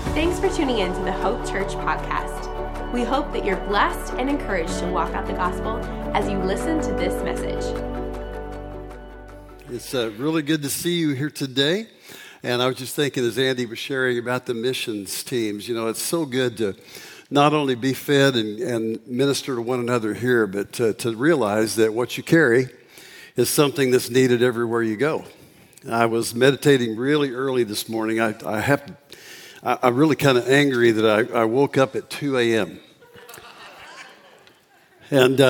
Thanks for tuning in to the Hope Church podcast. We hope that you're blessed and encouraged to walk out the gospel as you listen to this message. It's really good to see you here today. And I was just thinking as Andy was sharing about the missions teams, you know, it's so good to not only be fed and minister to one another here, but to realize that what you carry is something that's needed everywhere you go. I was meditating really early this morning. I'm really kind of angry that I woke up at 2 a.m. And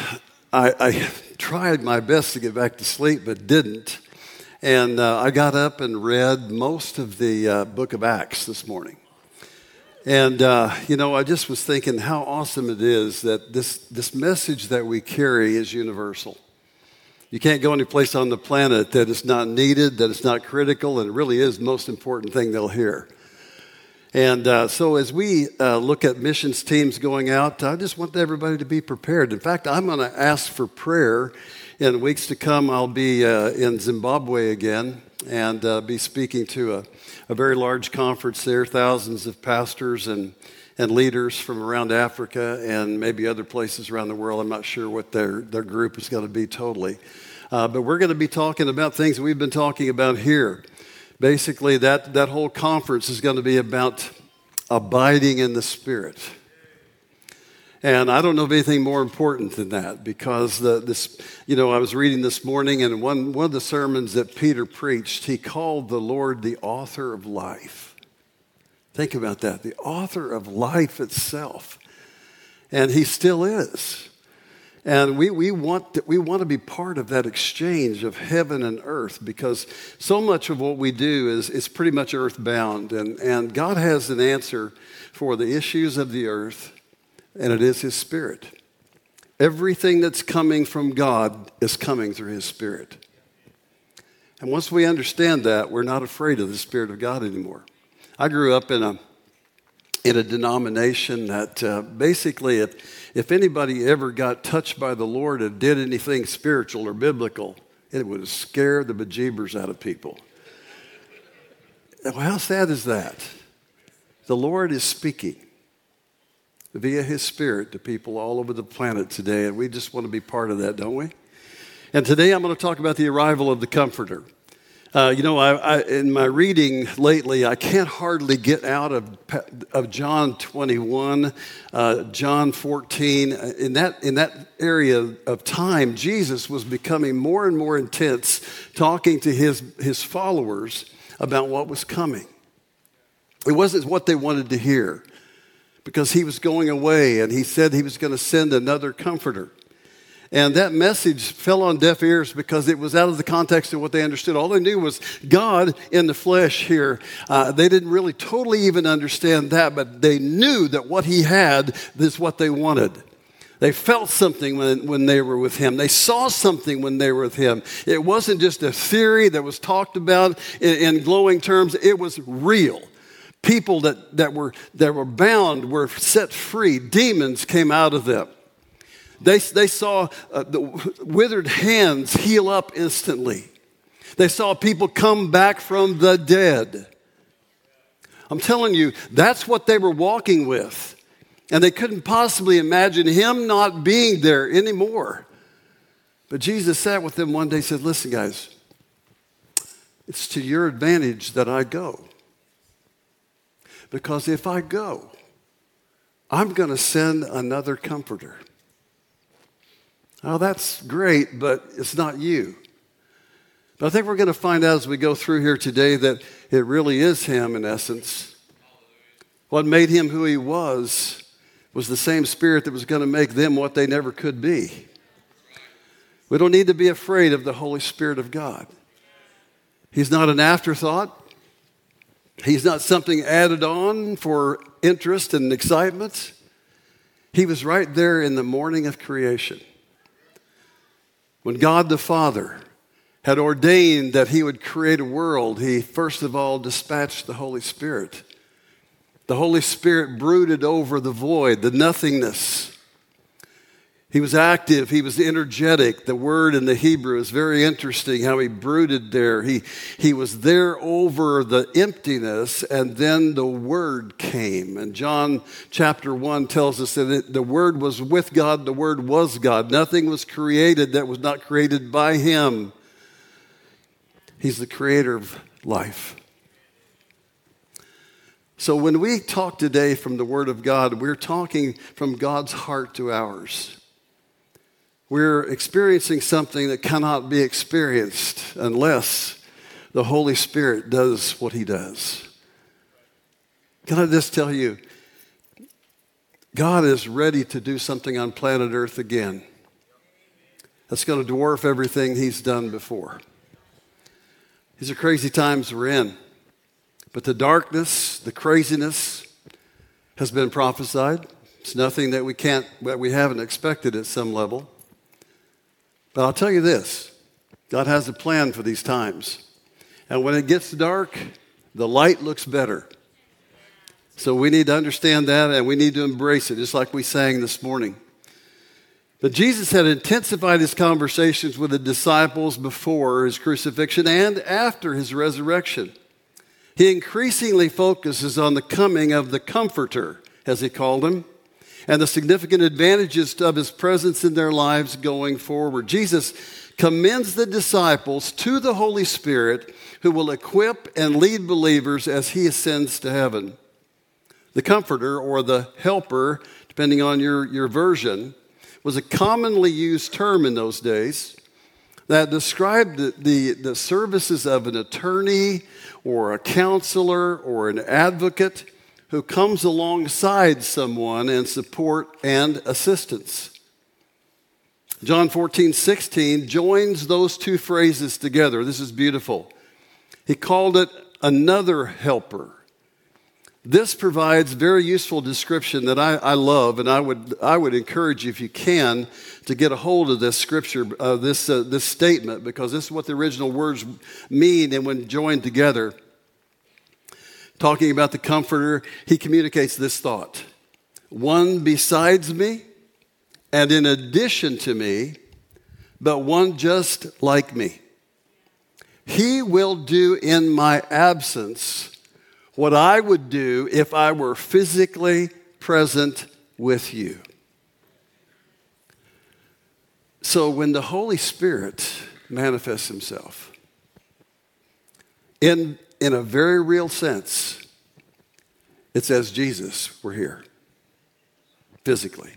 I tried my best to get back to sleep, but didn't. And I got up and read most of the book of Acts this morning. And, I just was thinking how awesome it is that this message that we carry is universal. You can't go any place on the planet that is not needed, that is not critical, and it really is the most important thing they'll hear. And so as we look at missions teams going out, I just want everybody to be prepared. In fact, I'm going to ask for prayer. In weeks to come, I'll be in Zimbabwe again and be speaking to a very large conference there, thousands of pastors and leaders from around Africa and maybe other places around the world. I'm not sure what their group is going to be totally. But we're going to be talking about things we've been talking about here. Basically, that whole conference is going to be about abiding in the Spirit. And I don't know of anything more important than that because I was reading this morning and one of the sermons that Peter preached, he called the Lord the author of life. Think about that, the author of life itself. And he still is. And we want to be part of that exchange of heaven and earth because so much of what we do is pretty much earthbound. And God has an answer for the issues of the earth, and it is His Spirit. Everything that's coming from God is coming through His Spirit. And once we understand that, we're not afraid of the Spirit of God anymore. I grew up in a denomination that basically if anybody ever got touched by the Lord and did anything spiritual or biblical, it would scare the bejeebers out of people. Well, how sad is that? The Lord is speaking via His Spirit to people all over the planet today, and we just want to be part of that, don't we? And today I'm going to talk about the arrival of the Comforter. In my reading lately, I can't hardly get out of John 21, John 14. In that area of time, Jesus was becoming more and more intense, talking to his followers about what was coming. It wasn't what they wanted to hear, because He was going away, and He said He was going to send another Comforter. And that message fell on deaf ears because it was out of the context of what they understood. All they knew was God in the flesh here. They didn't really totally even understand that, but they knew that what He had is what they wanted. They felt something when they were with Him. They saw something when they were with Him. It wasn't just a theory that was talked about in glowing terms. It was real. People that were bound were set free. Demons came out of them. They saw the withered hands heal up instantly. They saw people come back from the dead. I'm telling you, that's what they were walking with. And they couldn't possibly imagine Him not being there anymore. But Jesus sat with them one day and said, listen, guys, it's to your advantage that I go. Because if I go, I'm going to send another Comforter. Oh, that's great, but it's not you. But I think we're going to find out as we go through here today that it really is Him in essence. What made Him who He was the same Spirit that was going to make them what they never could be. We don't need to be afraid of the Holy Spirit of God. He's not an afterthought. He's not something added on for interest and excitement. He was right there in the morning of creation. When God the Father had ordained that He would create a world, He first of all dispatched the Holy Spirit. The Holy Spirit brooded over the void, the nothingness. He was active. He was energetic. The word in the Hebrew is very interesting how he brooded there. He was there over the emptiness, and then the word came. And John chapter 1 tells us that the word was with God, the word was God. Nothing was created that was not created by him. He's the creator of life. So when we talk today from the Word of God, we're talking from God's heart to ours. We're experiencing something that cannot be experienced unless the Holy Spirit does what He does. Can I just tell you, God is ready to do something on planet Earth again that's going to dwarf everything He's done before. These are crazy times we're in. But the darkness, the craziness has been prophesied. It's nothing that we haven't expected at some level. But I'll tell you this, God has a plan for these times. And when it gets dark, the light looks better. So we need to understand that, and we need to embrace it, just like we sang this morning. But Jesus had intensified his conversations with the disciples before his crucifixion and after his resurrection. He increasingly focuses on the coming of the Comforter, as he called him, and the significant advantages of his presence in their lives going forward. Jesus commends the disciples to the Holy Spirit, who will equip and lead believers as he ascends to heaven. The Comforter, or the Helper, depending on your version, was a commonly used term in those days that described the services of an attorney or a counselor or an advocate who comes alongside someone in support and assistance. John 14:16 joins those two phrases together. This is beautiful. He called it another helper. This provides very useful description that I love, and I would encourage you, if you can, to get a hold of this scripture, this statement, because this is what the original words mean, and when joined together, talking about the Comforter, he communicates this thought: one besides me, and in addition to me, but one just like me. He will do in my absence what I would do if I were physically present with you. So when the Holy Spirit manifests himself, in a very real sense, it's as Jesus were here, physically.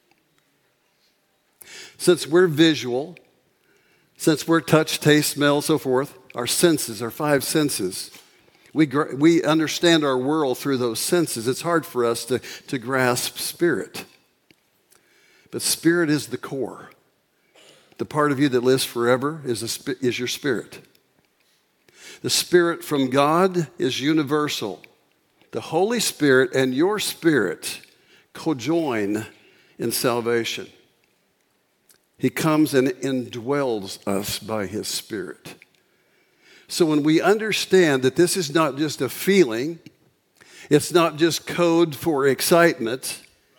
Since we're visual, since we're touch, taste, smell, so forth, our senses, our five senses, we understand our world through those senses. It's hard for us to grasp spirit. But spirit is the core. The part of you that lives forever is your spirit. The Spirit from God is universal. The Holy Spirit and your spirit co-join in salvation. He comes and indwells us by his Spirit. So when we understand that this is not just a feeling, it's not just code for excitement,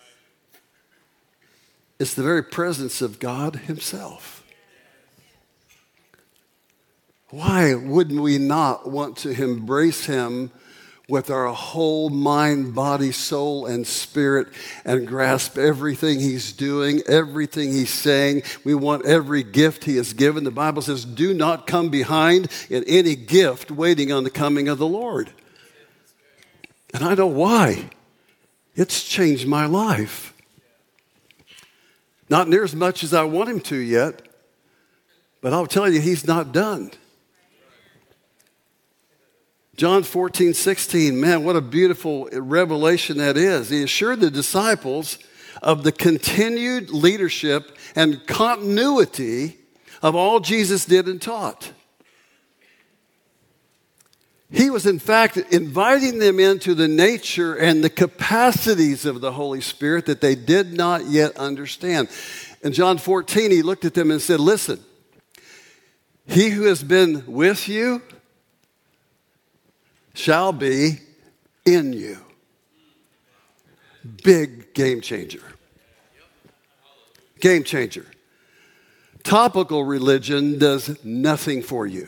it's the very presence of God himself. Why wouldn't we not want to embrace him with our whole mind, body, soul, and spirit, and grasp everything he's doing, everything he's saying? We want every gift he has given. The Bible says, do not come behind in any gift waiting on the coming of the Lord. And I know why. It's changed my life. Not near as much as I want him to yet, but I'll tell you, he's not done. John 14:16, man, what a beautiful revelation that is. He assured the disciples of the continued leadership and continuity of all Jesus did and taught. He was, in fact, inviting them into the nature and the capacities of the Holy Spirit that they did not yet understand. In John 14, he looked at them and said, listen, he who has been with you shall be in you. Big game changer. Game changer. Topical religion does nothing for you.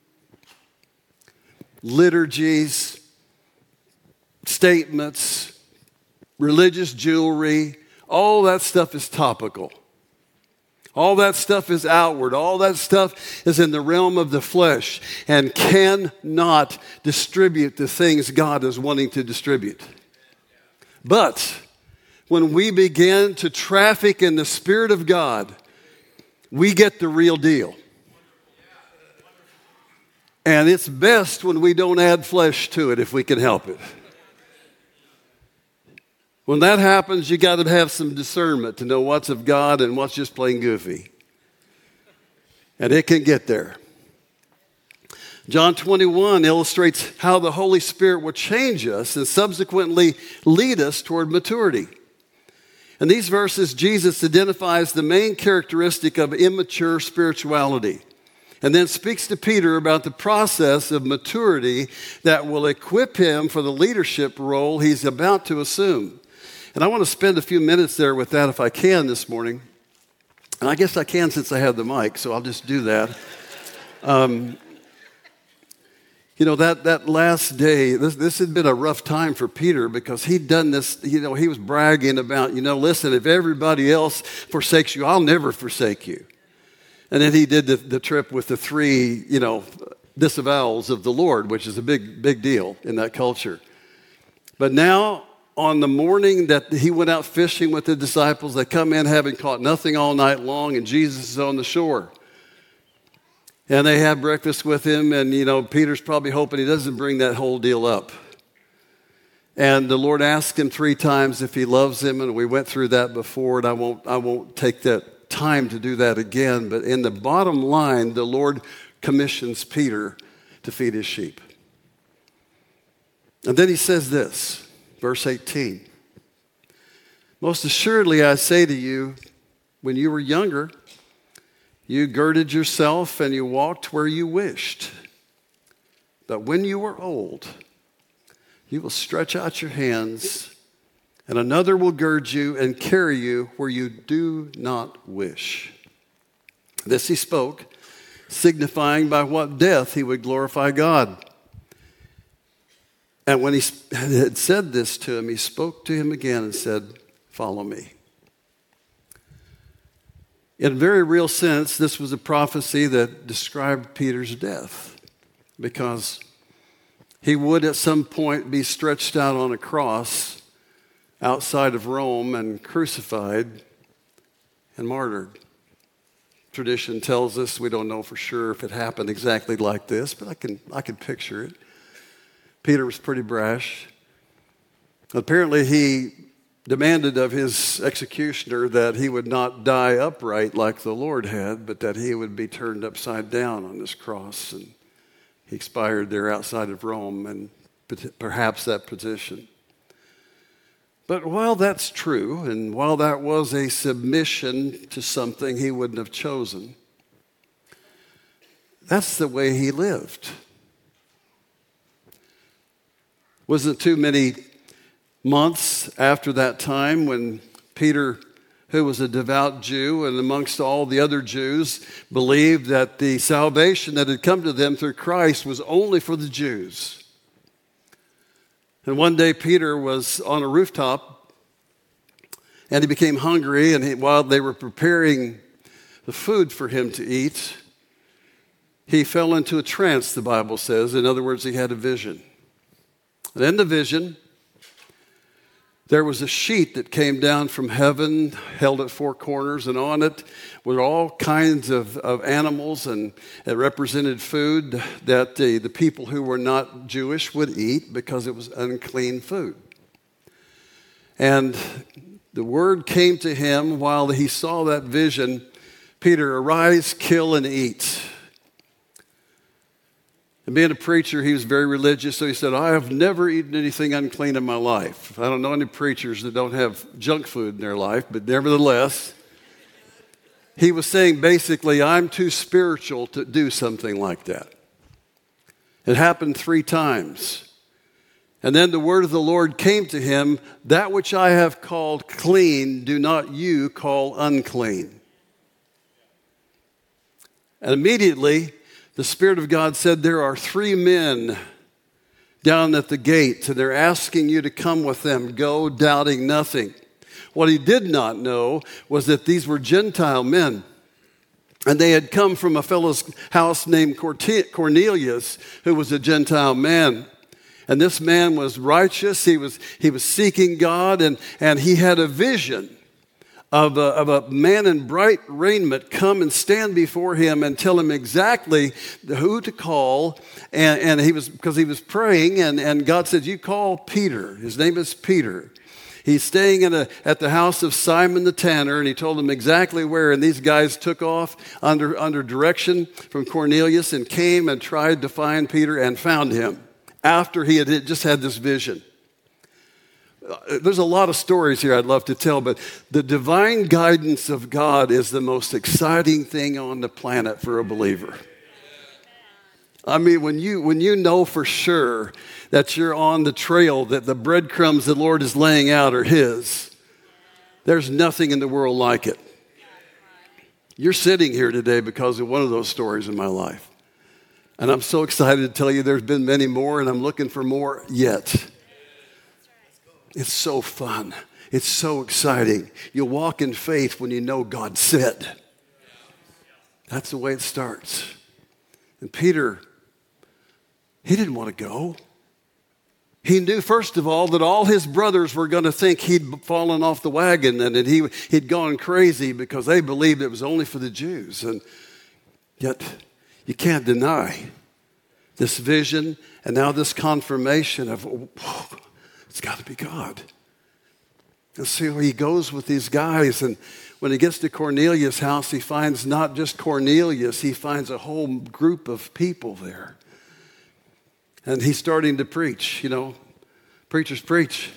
Liturgies, statements, religious jewelry, all that stuff is topical. All that stuff is outward. All that stuff is in the realm of the flesh and cannot distribute the things God is wanting to distribute. But when we begin to traffic in the Spirit of God, we get the real deal. And it's best when we don't add flesh to it if we can help it. When that happens, you got to have some discernment to know what's of God and what's just plain goofy. And it can get there. John 21 illustrates how the Holy Spirit will change us and subsequently lead us toward maturity. In these verses, Jesus identifies the main characteristic of immature spirituality and then speaks to Peter about the process of maturity that will equip him for the leadership role he's about to assume. And I want to spend a few minutes there with that if I can this morning. And I guess I can since I have the mic, so I'll just do that. That last day, this had been a rough time for Peter because he'd done this, he was bragging about, listen, if everybody else forsakes you, I'll never forsake you. And then he did the trip with the 3, disavowals of the Lord, which is a big deal in that culture. But now, on the morning that he went out fishing with the disciples, they come in having caught nothing all night long, and Jesus is on the shore. And they have breakfast with him, and, Peter's probably hoping he doesn't bring that whole deal up. And the Lord asked him 3 times if he loves him, and we went through that before, and I won't take that time to do that again. But in the bottom line, the Lord commissions Peter to feed his sheep. And then he says this. Verse 18, most assuredly I say to you, when you were younger, you girded yourself and you walked where you wished. But when you are old, you will stretch out your hands, and another will gird you and carry you where you do not wish. This he spoke, signifying by what death he would glorify God. And when he had said this to him, he spoke to him again and said, follow me. In a very real sense, this was a prophecy that described Peter's death because he would at some point be stretched out on a cross outside of Rome and crucified and martyred. Tradition tells us, we don't know for sure if it happened exactly like this, but I can picture it. Peter was pretty brash. Apparently, he demanded of his executioner that he would not die upright like the Lord had, but that he would be turned upside down on this cross. And he expired there outside of Rome and perhaps that position. But while that's true, and while that was a submission to something he wouldn't have chosen, that's the way he lived. Wasn't too many months after that time when Peter, who was a devout Jew and amongst all the other Jews, believed that the salvation that had come to them through Christ was only for the Jews. And one day Peter was on a rooftop and he became hungry, and while they were preparing the food for him to eat, he fell into a trance, the Bible says. In other words, he had a vision. And in the vision, there was a sheet that came down from heaven, held at 4 corners, and on it were all kinds of animals, and it represented food that the people who were not Jewish would eat because it was unclean food. And the word came to him while he saw that vision, Peter, arise, kill, and eat. And being a preacher, he was very religious, so he said, I have never eaten anything unclean in my life. I don't know any preachers that don't have junk food in their life, but nevertheless, he was saying basically, I'm too spiritual to do something like that. It happened 3 times. And then the word of the Lord came to him, that which I have called clean, do not you call unclean. And immediately the Spirit of God said, there are 3 men down at the gate, and they're asking you to come with them. Go, doubting nothing. What he did not know was that these were Gentile men. And they had come from a fellow's house named Cornelius, who was a Gentile man. And this man was righteous. He was seeking God, and he had a vision of a man in bright raiment come and stand before him and tell him exactly who to call. And because he was praying, and God said, you call Peter. His name is Peter. He's staying at the house of Simon the tanner, and he told them exactly where. And these guys took off under direction from Cornelius and came and tried to find Peter and found him after he had just had this vision. There's a lot of stories here I'd love to tell, but the divine guidance of God is the most exciting thing on the planet for a believer. I mean, when you know for sure that you're on the trail, that the breadcrumbs the Lord is laying out are His, there's nothing in the world like it. You're sitting here today because of one of those stories in my life. And I'm so excited to tell you there's been many more, and I'm looking for more yet. It's so fun. It's so exciting. You walk in faith when you know God said. That's the way it starts. And Peter, he didn't want to go. He knew, first of all, that all his brothers were going to think he'd fallen off the wagon and that he'd gone crazy because they believed it was only for the Jews. And yet, you can't deny this vision and now this confirmation of, it's got to be God. And so he goes with these guys, and when he gets to Cornelius' house, he finds not just Cornelius, he finds a whole group of people there. And he's starting to preach, preachers preach.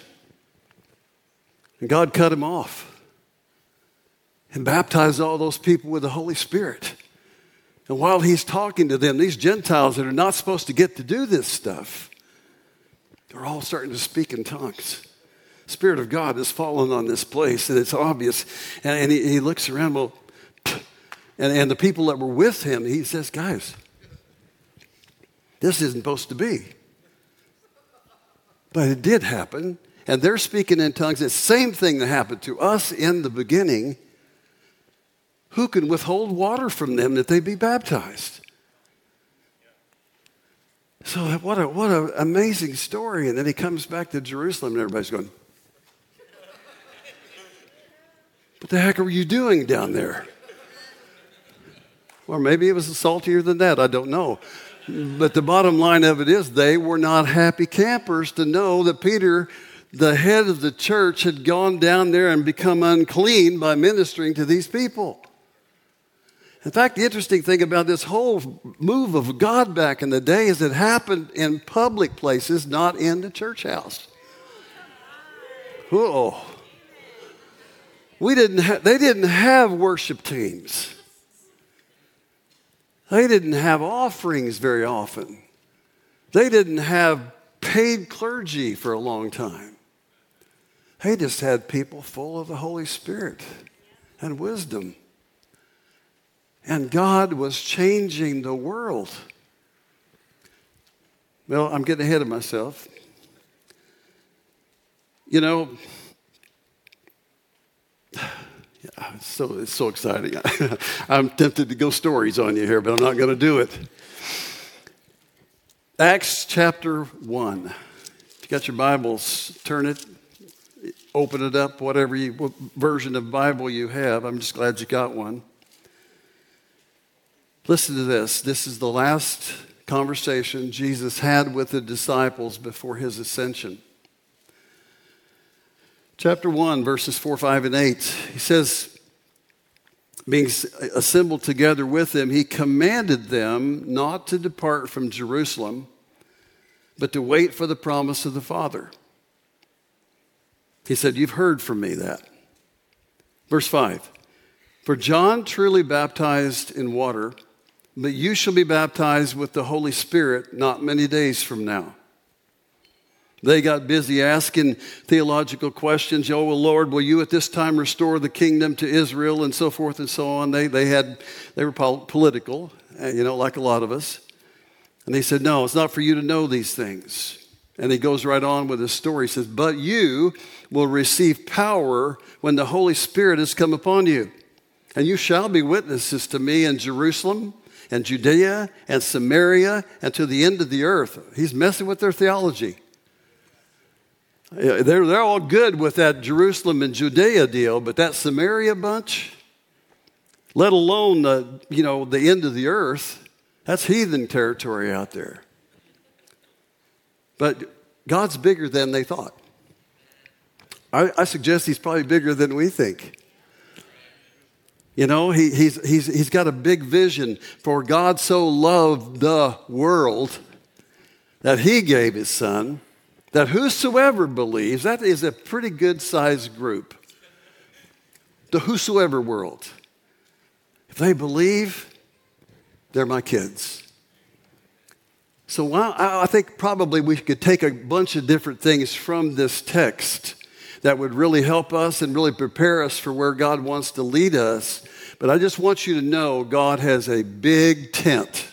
And God cut him off and baptized all those people with the Holy Spirit. And while he's talking to them, these Gentiles that are not supposed to get to do this stuff, they're all starting to speak in tongues. The Spirit of God has fallen on this place, and it's obvious. And he looks around, and the people that were with him, he says, guys, this isn't supposed to be. But it did happen, and they're speaking in tongues. It's the same thing that happened to us in the beginning. Who can withhold water from them that they be baptized? So what an amazing story. And then he comes back to Jerusalem, and everybody's going, what the heck are you doing down there? Or maybe it was saltier than that. I don't know. But the bottom line of it is they were not happy campers to know that Peter, the head of the church, had gone down there and become unclean by ministering to these people. In fact, the interesting thing about this whole move of God back in the day is it happened in public places, not in the church house. Oh, they didn't have worship teams. They didn't have offerings very often. They didn't have paid clergy for a long time. They just had people full of the Holy Spirit and wisdom. And God was changing the world. Well, I'm getting ahead of myself. It's so exciting. I'm tempted to go stories on you here, but I'm not going to do it. Acts chapter 1. If you got your Bibles, turn it, open it up, what version of Bible you have. I'm just glad you got one. Listen to this. This is the last conversation Jesus had with the disciples before his ascension. Chapter 1, verses 4, 5, and 8. He says, being assembled together with them, he commanded them not to depart from Jerusalem, but to wait for the promise of the Father. He said, you've heard from me that. Verse 5, for John truly baptized in water, but you shall be baptized with the Holy Spirit not many days from now. They got busy asking theological questions. Oh, well, Lord, will you at this time restore the kingdom to Israel, and so forth and so on. They were political, like a lot of us. And he said, no, it's not for you to know these things. And he goes right on with his story. He says, but you will receive power when the Holy Spirit has come upon you. And you shall be witnesses to me in Jerusalem and Judea and Samaria and to the end of the earth. He's messing with their theology. They're all good with that Jerusalem and Judea deal, but that Samaria bunch, let alone the end of the earth, that's heathen territory out there. But God's bigger than they thought. I suggest he's probably bigger than we think. He's got a big vision. For God so loved the world that he gave his son, that whosoever believes, that is a pretty good sized group. The whosoever world. If they believe, they're my kids. So I think probably we could take a bunch of different things from this text that would really help us and really prepare us for where God wants to lead us. But I just want you to know God has a big tent.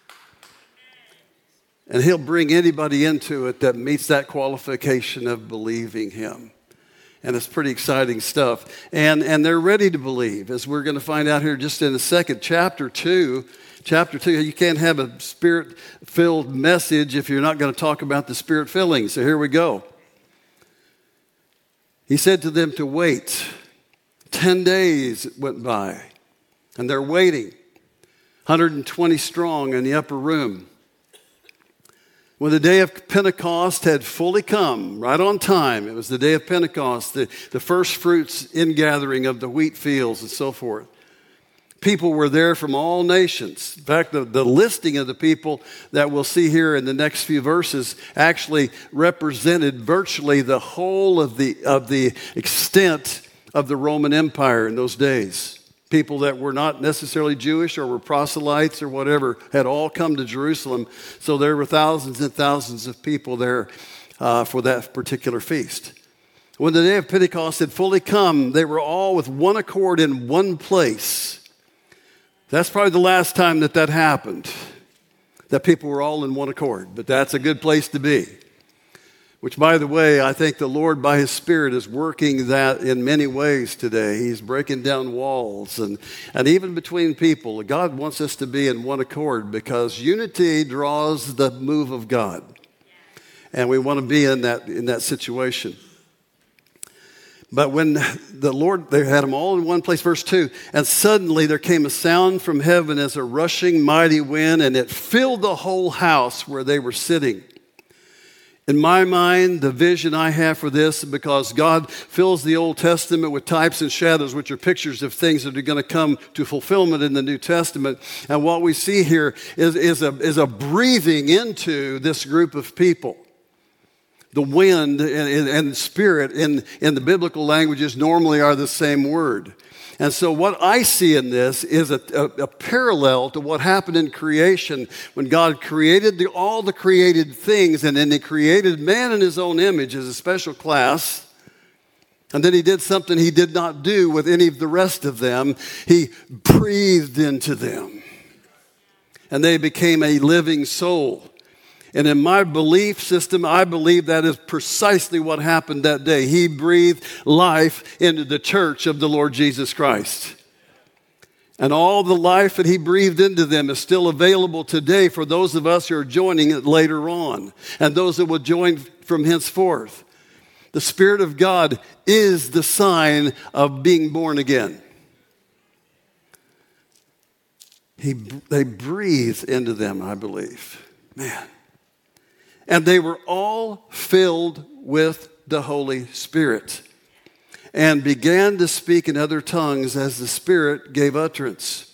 And he'll bring anybody into it that meets that qualification of believing him. And it's pretty exciting stuff. And they're ready to believe, as we're going to find out here just in a second. Chapter 2, you can't have a spirit-filled message if you're not going to talk about the spirit-filling. So here we go. He said to them to wait. 10 days went by, and they're waiting. 120 strong in the upper room. When the day of Pentecost had fully come, right on time, it was the day of Pentecost, the first fruits ingathering of the wheat fields and so forth. People were there from all nations. In fact, the listing of the people that we'll see here in the next few verses actually represented virtually the whole of the extent of the Roman Empire in those days. People that were not necessarily Jewish or were proselytes or whatever had all come to Jerusalem. So there were thousands and thousands of people there for that particular feast. When the day of Pentecost had fully come, they were all with one accord in one place. That's probably the last time that happened, that people were all in one accord. But that's a good place to be. Which, by the way, I think the Lord, by his Spirit, is working that in many ways today. He's breaking down walls and even between people. God wants us to be in one accord because unity draws the move of God. And we want to be in that situation. But when the Lord, they had them all in one place, verse 2, and suddenly there came a sound from heaven as a rushing mighty wind, and it filled the whole house where they were sitting. In my mind, the vision I have for this, because God fills the Old Testament with types and shadows, which are pictures of things that are going to come to fulfillment in the New Testament. And what we see here is a breathing into this group of people. The wind and the spirit in the biblical languages normally are the same word. And so what I see in this is a parallel to what happened in creation when God created all the created things, and then he created man in his own image as a special class. And then he did something he did not do with any of the rest of them. He breathed into them. And they became a living soul. And in my belief system, I believe that is precisely what happened that day. He breathed life into the church of the Lord Jesus Christ. And all the life that he breathed into them is still available today for those of us who are joining it later on and those that will join from henceforth. The Spirit of God is the sign of being born again. They breathed into them, I believe. Man. And they were all filled with the Holy Spirit and began to speak in other tongues as the Spirit gave utterance.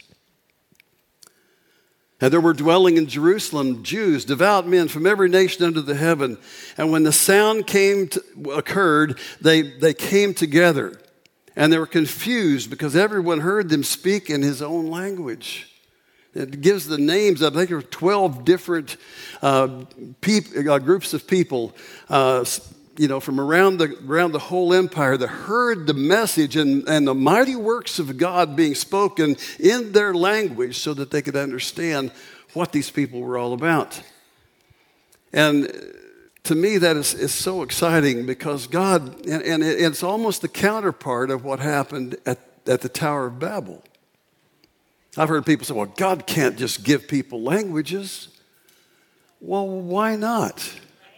And there were dwelling in Jerusalem Jews, devout men from every nation under the heaven. And when the sound occurred, they came together. And they were confused because everyone heard them speak in his own language. It gives the names of, I think there were 12 different groups of people, from around the whole empire that heard the message and the mighty works of God being spoken in their language so that they could understand what these people were all about. And to me, that is so exciting because God, and it's almost the counterpart of what happened at the Tower of Babel. I've heard people say, well, God can't just give people languages. Well, why not?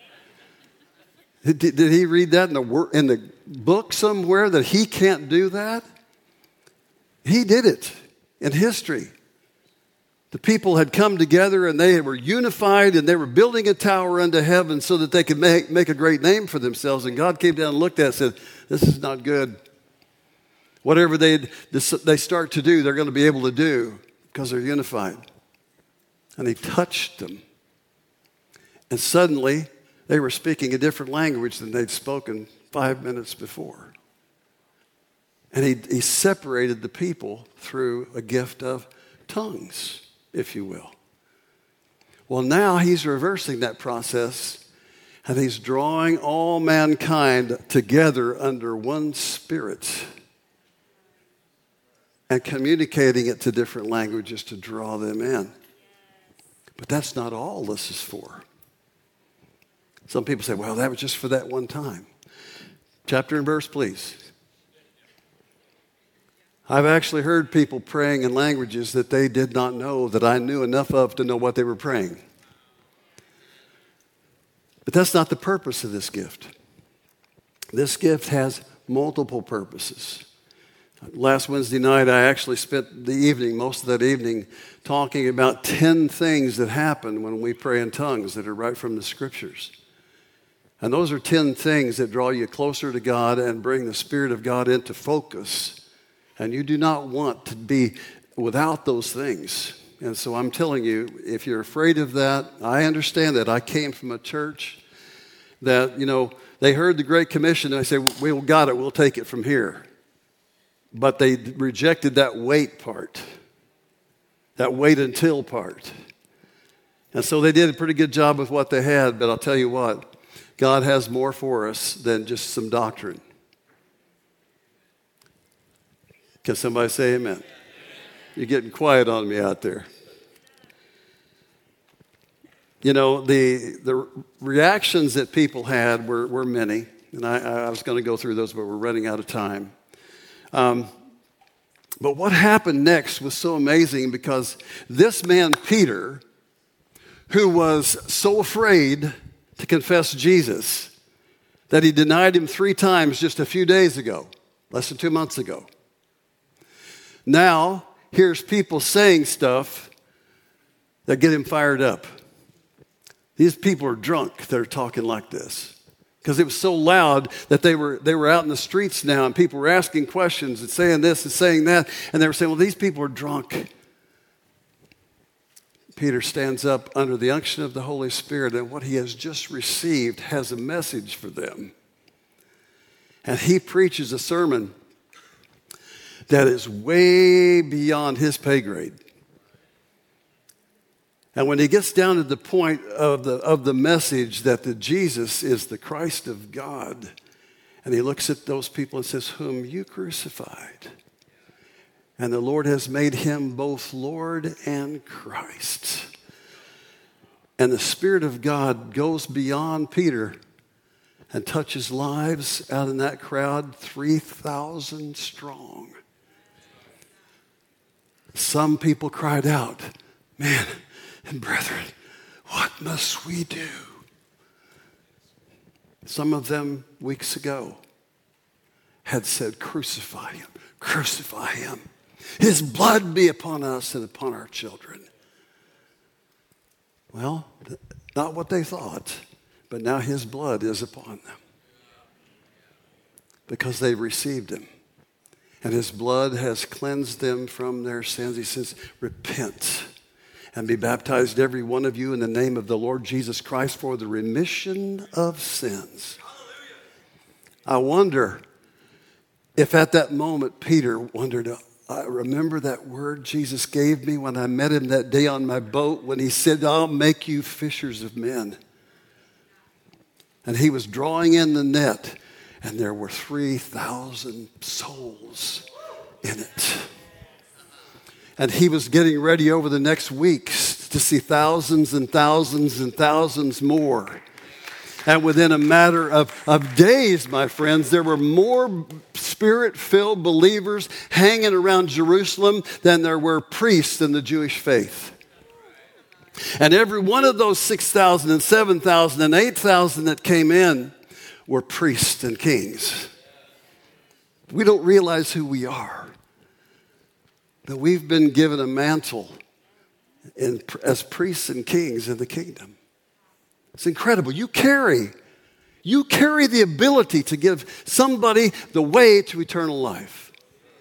Did he read that in the book somewhere that he can't do that? He did it in history. The people had come together and they were unified and they were building a tower unto heaven so that they could make a great name for themselves. And God came down and looked at it and said, this is not good. Whatever they start to do, they're going to be able to do because they're unified. And he touched them. And suddenly, they were speaking a different language than they'd spoken 5 minutes before. And he separated the people through a gift of tongues, if you will. Well, now he's reversing that process, and he's drawing all mankind together under one spirit and communicating it to different languages to draw them in. But that's not all this is for. Some people say, well, that was just for that one time. Chapter and verse, please. I've actually heard people praying in languages that they did not know that I knew enough of to know what they were praying. But that's not the purpose of this gift. This gift has multiple purposes. Last Wednesday night, I actually spent the evening, most of that evening, talking about 10 things that happen when we pray in tongues that are right from the Scriptures. And those are 10 things that draw you closer to God and bring the Spirit of God into focus. And you do not want to be without those things. And so I'm telling you, if you're afraid of that, I understand that. I came from a church that, they heard the Great Commission and they said, we got it, we'll take it from here. But they rejected that wait part, that wait until part. And so they did a pretty good job with what they had, but I'll tell you what, God has more for us than just some doctrine. Can somebody say amen? You're getting quiet on me out there. The reactions that people had were many, and I was going to go through those, but we're running out of time. But what happened next was so amazing because this man, Peter, who was so afraid to confess Jesus that he denied him 3 times just a few days ago, less than 2 months ago. Now, here's people saying stuff that get him fired up. These people are drunk that are talking like this. Because it was so loud that they were out in the streets now and people were asking questions and saying this and saying that. And they were saying, well, these people are drunk. Peter stands up under the unction of the Holy Spirit, and what he has just received has a message for them. And he preaches a sermon that is way beyond his pay grade. And when he gets down to the point of the message that Jesus is the Christ of God, and he looks at those people and says, whom you crucified, and the Lord has made him both Lord and Christ. And the Spirit of God goes beyond Peter and touches lives out in that crowd, 3,000 strong. Some people cried out, man and brethren, what must we do? Some of them weeks ago had said, crucify him, crucify him. His blood be upon us and upon our children. Well, not what they thought, but now his blood is upon them because they received him. And his blood has cleansed them from their sins. He says, repent and be baptized, every one of you, in the name of the Lord Jesus Christ for the remission of sins. Hallelujah. I wonder if at that moment Peter wondered, I remember that word Jesus gave me when I met him that day on my boat when he said, I'll make you fishers of men. And he was drawing in the net, and there were 3,000 souls in it. And he was getting ready over the next weeks to see thousands and thousands and thousands more. And within a matter of days, my friends, there were more Spirit-filled believers hanging around Jerusalem than there were priests in the Jewish faith. And every one of those 6,000 and 7,000 and 8,000 that came in were priests and kings. We don't realize who we are. That we've been given a mantle as priests and kings in the kingdom. It's incredible. You carry the ability to give somebody the way to eternal life.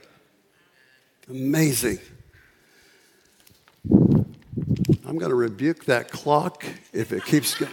Amazing. I'm going to rebuke that clock if it keeps going.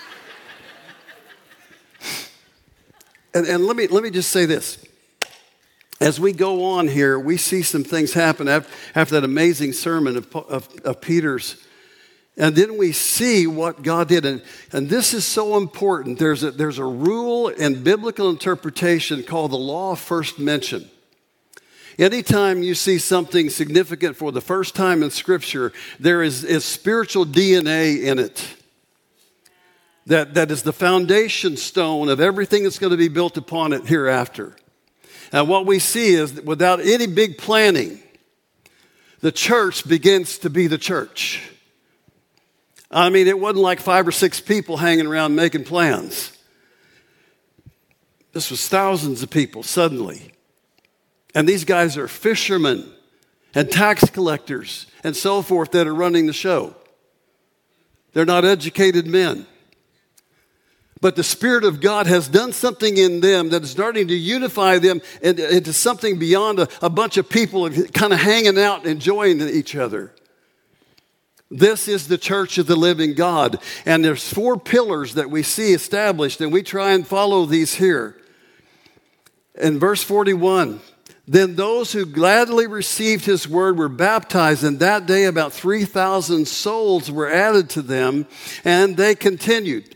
And let me just say this. As we go on here, we see some things happen after that amazing sermon of Peter's. And then we see what God did. And this is so important. There's a rule in biblical interpretation called the law of first mention. Anytime you see something significant for the first time in Scripture, there is spiritual DNA in it. That is the foundation stone of everything that's going to be built upon it hereafter. And what we see is that without any big planning, the church begins to be the church. I mean, it wasn't like 5 or 6 people hanging around making plans. This was thousands of people suddenly. And these guys are fishermen and tax collectors and so forth that are running the show. They're not educated men. But the Spirit of God has done something in them that is starting to unify them into something beyond a bunch of people kind of hanging out and enjoying each other. This is the church of the living God. And there's 4 pillars that we see established, and we try and follow these here. In verse 41, then those who gladly received his word were baptized, and that day about 3,000 souls were added to them, and they continued.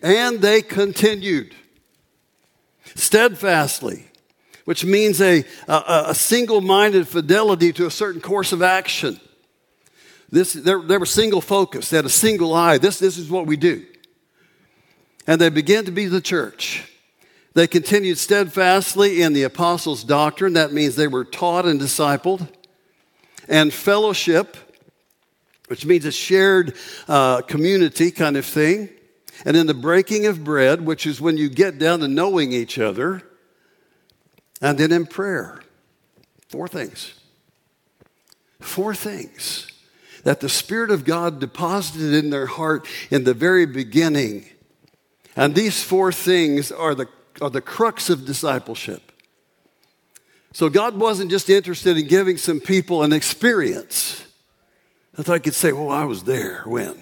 Steadfastly, which means a single-minded fidelity to a certain course of action. They were single focused. They had a single eye. This is what we do. And they began to be the church. They continued steadfastly in the apostles' doctrine. That means they were taught and discipled. And fellowship, which means a shared community kind of thing. And in the breaking of bread, which is when you get down to knowing each other. And then in prayer. 4 things. 4 things that the Spirit of God deposited in their heart in the very beginning. And these 4 things are the crux of discipleship. So God wasn't just interested in giving some people an experience that I could say, well, I was there when.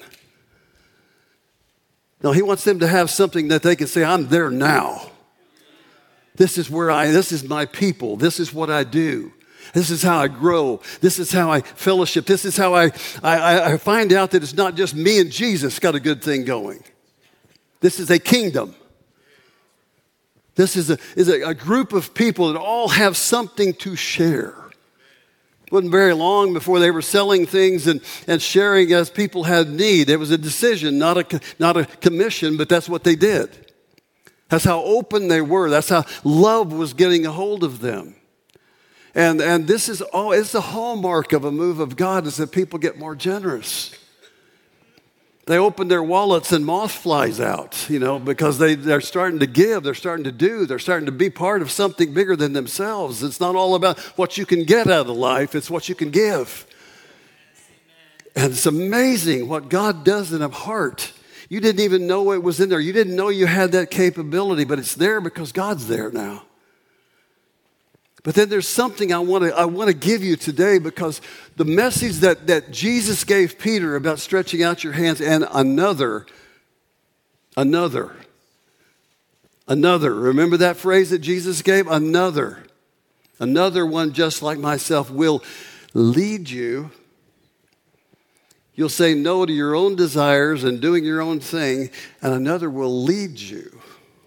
No, he wants them to have something that they can say, I'm there now. This is my people. This is what I do. This is how I grow. This is how I fellowship. This is how I find out that it's not just me and Jesus got a good thing going. This is a kingdom. This is a group of people that all have something to share. It wasn't very long before they were selling things and sharing as people had need. It was a decision, not a commission, but that's what they did. That's how open they were. That's how love was getting a hold of them. And this is it's the hallmark of a move of God is that people get more generous. They open their wallets and moth flies out, because they're starting to give, they're starting to do, they're starting to be part of something bigger than themselves. It's not all about what you can get out of life, it's what you can give. And it's amazing what God does in a heart. You didn't even know it was in there. You didn't know you had that capability, but it's there because God's there now. But then there's something I want to give you today, because the message that Jesus gave Peter about stretching out your hands and another. Remember that phrase that Jesus gave? Another one just like myself will lead you. You'll say no to your own desires and doing your own thing, and another will lead you.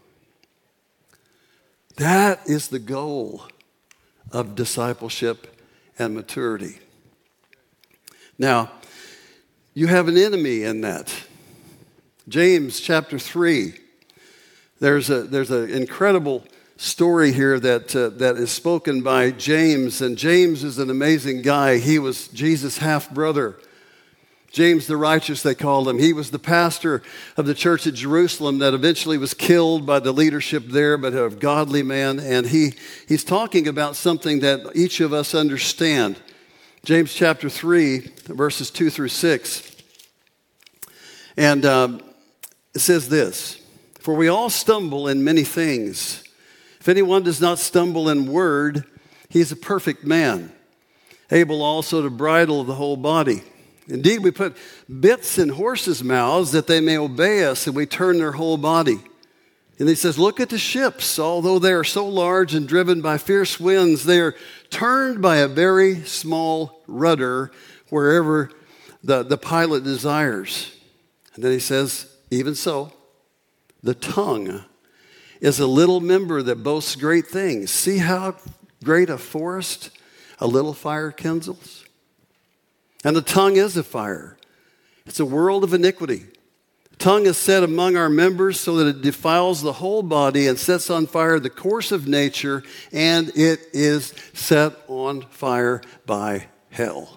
That is the goal of discipleship and maturity. Now, you have an enemy in that. James chapter 3. There's an incredible story here that is spoken by James, and James is an amazing guy. He was Jesus' half-brother. James the Righteous, they called him. He was the pastor of the church at Jerusalem that eventually was killed by the leadership there, but a godly man. And he's talking about something that each of us understand. James chapter 3, verses 2 through 6. And it says this, "For we all stumble in many things. If anyone does not stumble in word, he is a perfect man, able also to bridle the whole body. Indeed, we put bits in horses' mouths that they may obey us, and we turn their whole body." And he says, "Look at the ships. Although they are so large and driven by fierce winds, they are turned by a very small rudder wherever the pilot desires." And then he says, "Even so, the tongue is a little member that boasts great things. See how great a forest a little fire kindles? And the tongue is a fire. It's a world of iniquity. The tongue is set among our members so that it defiles the whole body and sets on fire the course of nature, and it is set on fire by hell."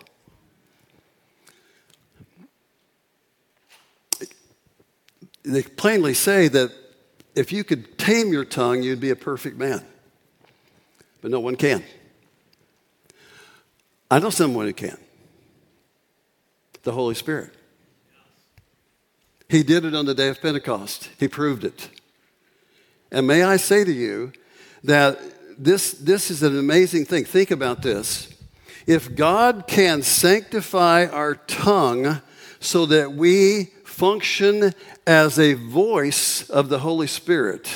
They plainly say that if you could tame your tongue, you'd be a perfect man. But no one can. I know someone who can. The Holy Spirit. He did it on the day of Pentecost. He proved it. And may I say to you that this is an amazing thing. Think about this. If God can sanctify our tongue so that we function as a voice of the Holy Spirit,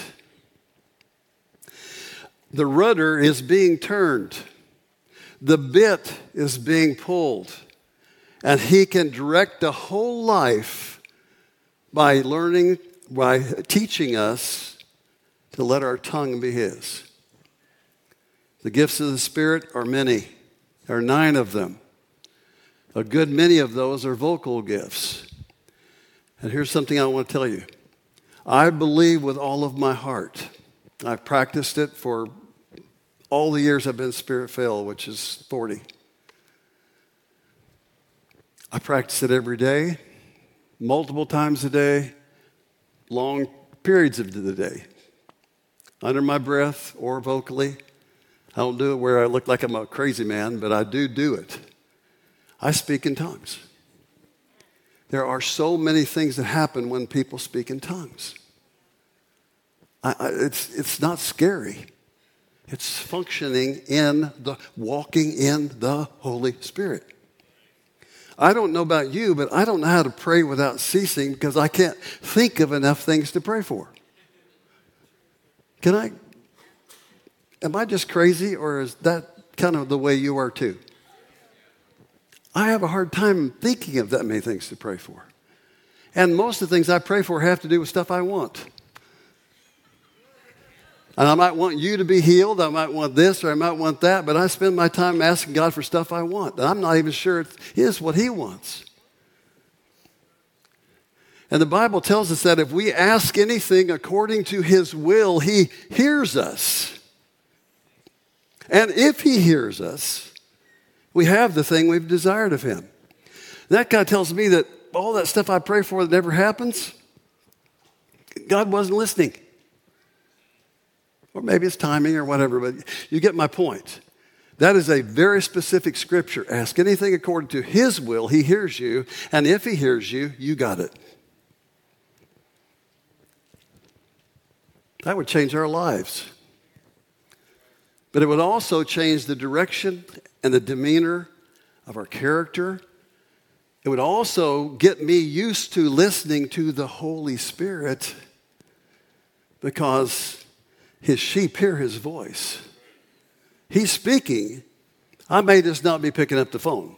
the rudder is being turned. The bit is being pulled. And he can direct the whole life by teaching us to let our tongue be his. The gifts of the Spirit are many. There are 9 of them. A good many of those are vocal gifts. And here's something I want to tell you. I believe with all of my heart. I've practiced it for all the years I've been Spirit-filled, which is 40. I practice it every day, multiple times a day, long periods of the day, under my breath or vocally. I don't do it where I look like I'm a crazy man, but I do it. I speak in tongues. There are so many things that happen when people speak in tongues. It's not scary. It's functioning walking in the Holy Spirit. I don't know about you, but I don't know how to pray without ceasing because I can't think of enough things to pray for. Am I just crazy, or is that kind of the way you are too? I have a hard time thinking of that many things to pray for. And most of the things I pray for have to do with stuff I want. And I might want you to be healed, I might want this, or I might want that, but I spend my time asking God for stuff I want. And I'm not even sure it is what he wants. And the Bible tells us that if we ask anything according to his will, he hears us. And if he hears us, we have the thing we've desired of him. That kind of tells me that all that stuff I pray for that never happens, God wasn't listening. Or maybe it's timing or whatever, but you get my point. That is a very specific scripture. Ask anything according to his will, he hears you, and if he hears you, you got it. That would change our lives. But it would also change the direction and the demeanor of our character. It would also get me used to listening to the Holy Spirit because his sheep hear his voice. He's speaking, I may just not be picking up the phone.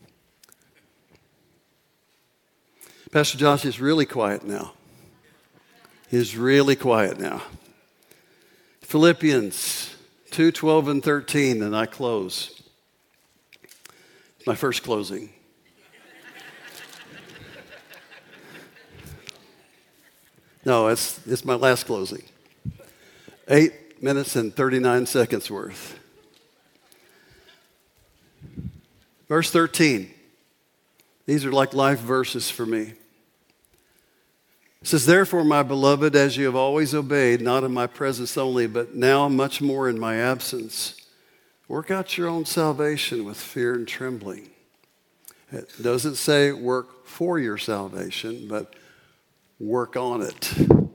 Pastor Josh is really quiet now. He's really quiet now. Philippians 2:12 and 13, and I close. My first closing. No, it's my last closing. 8 minutes and 39 seconds worth. Verse 13. These are like life verses for me. It says, therefore, my beloved, as you have always obeyed, not in my presence only, but now much more in my absence, work out your own salvation with fear and trembling. It doesn't say work for your salvation, but work on it.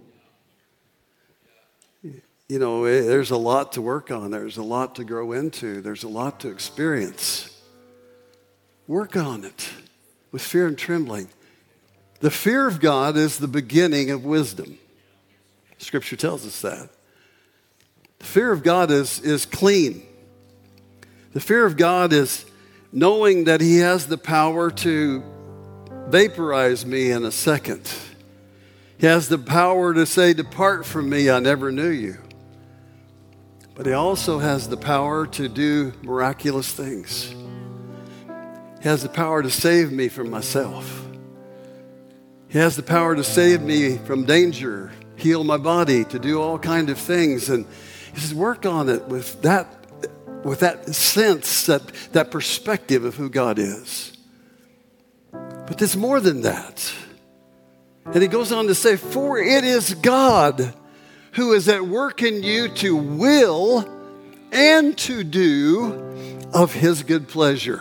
You know, there's a lot to work on. There's a lot to grow into. There's a lot to experience. Work on it with fear and trembling. The fear of God is the beginning of wisdom. Scripture tells us that. The fear of God is clean. The fear of God is knowing that He has the power to vaporize me in a second. He has the power to say, depart from me, I never knew you. But He also has the power to do miraculous things. He has the power to save me from myself. He has the power to save me from danger, heal my body, to do all kinds of things. And He says, work on it with that sense, that perspective of who God is. But there's more than that. And He goes on to say, for it is God who is at work in you to will and to do of His good pleasure.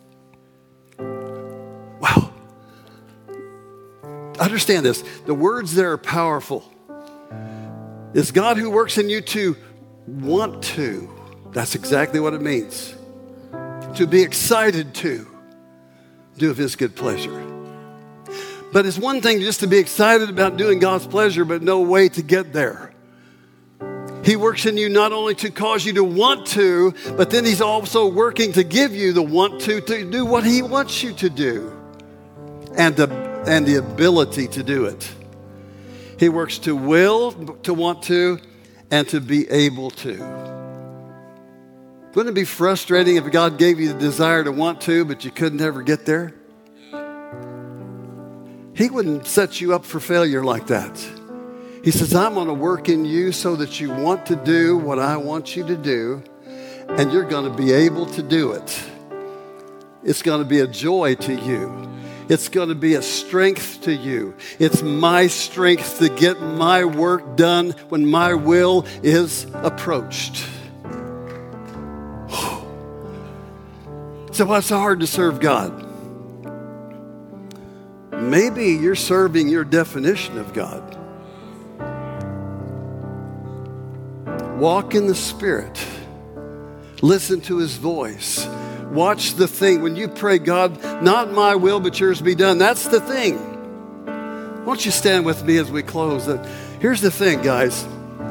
Wow. Understand this. The words there are powerful. It's God who works in you to want to. That's exactly what it means. To be excited to do of His good pleasure. But it's one thing just to be excited about doing God's pleasure, but no way to get there. He works in you not only to cause you to want to, but then He's also working to give you the want to do what He wants you to do. And the ability to do it. He works to will, to want to, and to be able to. Wouldn't it be frustrating if God gave you the desire to want to, but you couldn't ever get there? He wouldn't set you up for failure like that. He says, I'm going to work in you so that you want to do what I want you to do, and you're going to be able to do it. It's going to be a joy to you. It's going to be a strength to you. It's my strength to get my work done when my will is approached. So what's so hard to serve God? Maybe you're serving your definition of God. Walk in the Spirit. Listen to His voice. Watch the thing. When you pray, God, not my will, but yours be done. That's the thing. Won't you stand with me as we close? Here's the thing, guys.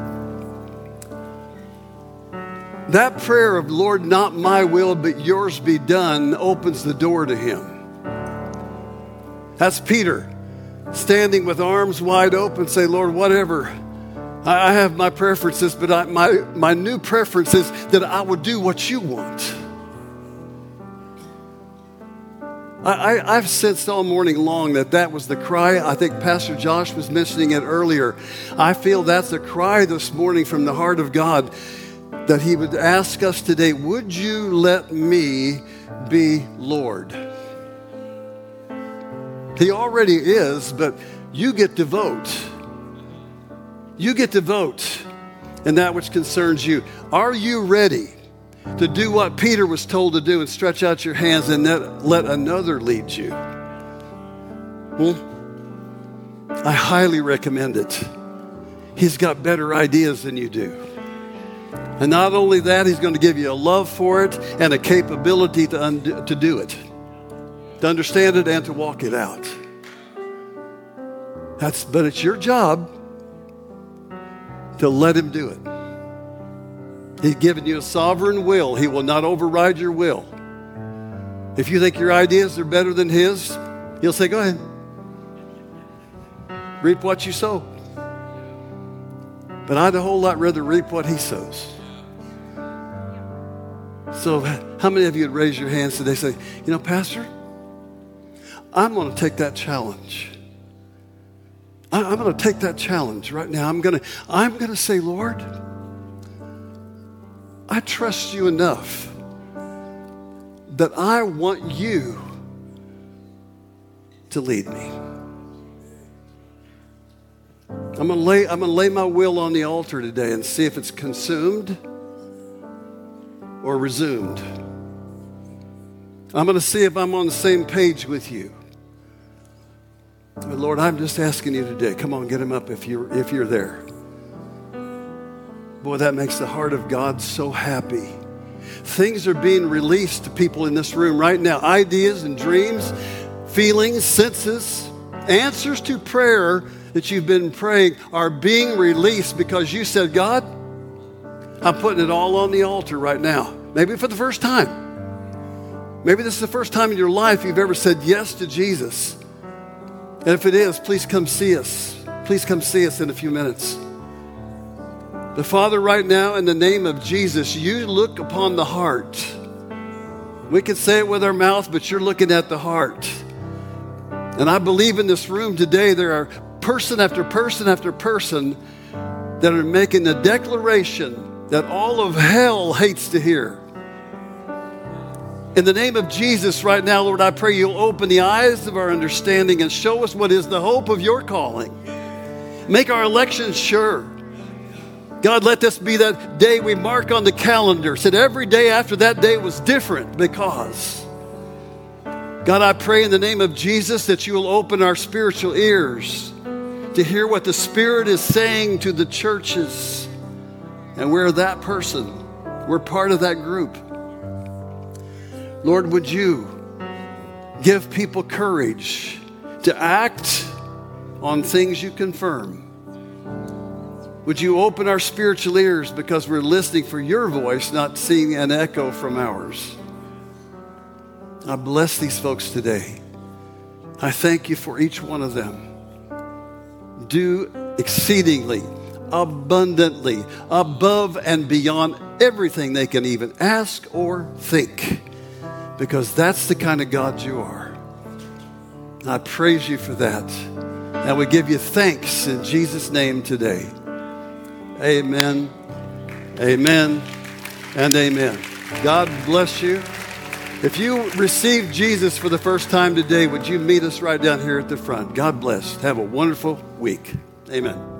That prayer of, Lord, not my will, but yours be done, opens the door to Him. That's Peter standing with arms wide open, say, Lord, whatever. I have my preferences, but my new preference is that I will do what you want. I've sensed all morning long that was the cry. I think Pastor Josh was mentioning it earlier. I feel that's a cry this morning from the heart of God, that He would ask us today, would you let me be Lord? He already is, but you get to vote. You get to vote in that which concerns you. Are you ready to do what Peter was told to do and stretch out your hands and let another lead you? I highly recommend it. He's got better ideas than you do. And not only that, He's going to give you a love for it and a capability to do it, to understand it and to walk it out. But it's your job to let Him do it. He's given you a sovereign will. He will not override your will. If you think your ideas are better than his, he'll say, go ahead. Reap what you sow. But I'd a whole lot rather reap what he sows. So how many of you would raise your hands today and say, you know, Pastor, I'm going to take that challenge. I'm going to take that challenge right now. I'm going to say, Lord, I trust you enough that I want you to lead me. I'm going to lay my will on the altar today and see if it's consumed or resumed. I'm going to see if I'm on the same page with you. But Lord, I'm just asking you today. Come on, get him up if you're there. Boy, that makes the heart of God so happy. Things are being released to people in this room right now. Ideas and dreams, feelings, senses, answers to prayer that you've been praying are being released because you said, God, I'm putting it all on the altar right now. Maybe for the first time. Maybe this is the first time in your life you've ever said yes to Jesus. And if it is, please come see us. Please come see us in a few minutes. The Father, right now, in the name of Jesus, you look upon the heart. We can say it with our mouth, but you're looking at the heart. And I believe in this room today, there are person after person after person that are making a declaration that all of hell hates to hear. In the name of Jesus right now, Lord, I pray you'll open the eyes of our understanding and show us what is the hope of your calling. Make our election sure. God, let this be that day we mark on the calendar. Said every day after that day was different because. God, I pray in the name of Jesus that you will open our spiritual ears to hear what the Spirit is saying to the churches. And we're that person. We're part of that group. Lord, would you give people courage to act on things you confirm? Would you open our spiritual ears because we're listening for your voice, not seeing an echo from ours? I bless these folks today. I thank you for each one of them. Do exceedingly, abundantly, above and beyond everything they can even ask or think. Because that's the kind of God you are. I praise you for that. And we give you thanks in Jesus' name today. Amen, amen, and amen. God bless you. If you received Jesus for the first time today, would you meet us right down here at the front? God bless. Have a wonderful week. Amen.